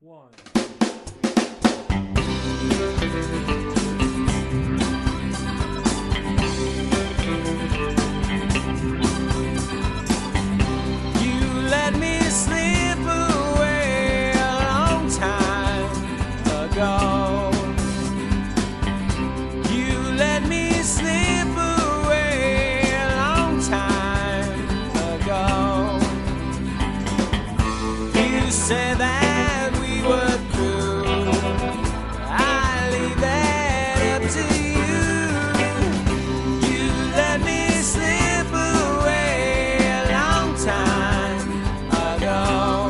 One. You let me slip away a long time ago. You let me slip away a long time ago. You said that we were through. I leave that up to you. You let me slip away a long time ago.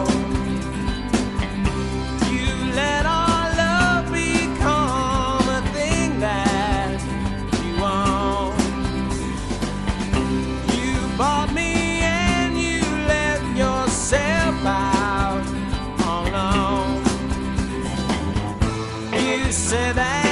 You let our love become a thing that you own. You bought me and you let yourself out on loan. You said that